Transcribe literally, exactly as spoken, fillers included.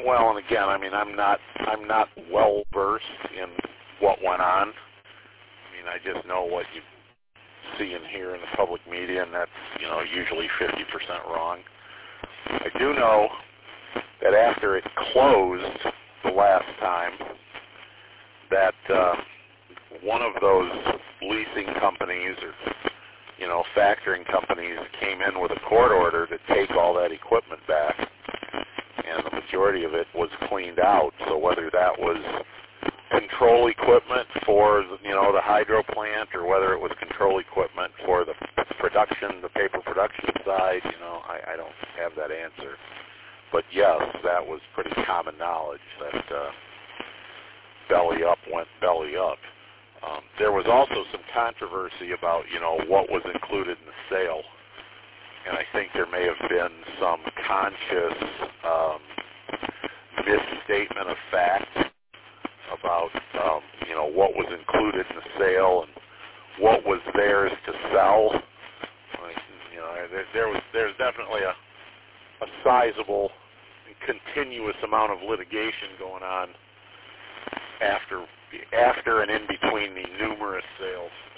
Well, and again, I mean, I'm not, I'm not well versed in what went on. I mean, I just know what you see and hear in the public media, and that's, you know, usually fifty percent wrong. I do know that after it closed the last time, that uh, one of those leasing companies or, you know, factoring companies came in with a court order to take all that equipment back, and the majority of it was cleaned out. So whether that was control equipment for, you know, the hydro plant, or whether it was control equipment for the production, the paper production side, you know, I, I don't have that answer. But yes, that was pretty common knowledge that uh, belly up went belly up. Um, there was also some controversy about, you know, what was included in the sale. And I think there may have been some conscious um, misstatement of fact about, um, you know, what was included in the sale and what was theirs to sell. Like, you know, there, there was there's definitely a, a sizable and continuous amount of litigation going on after after and in between the numerous sales.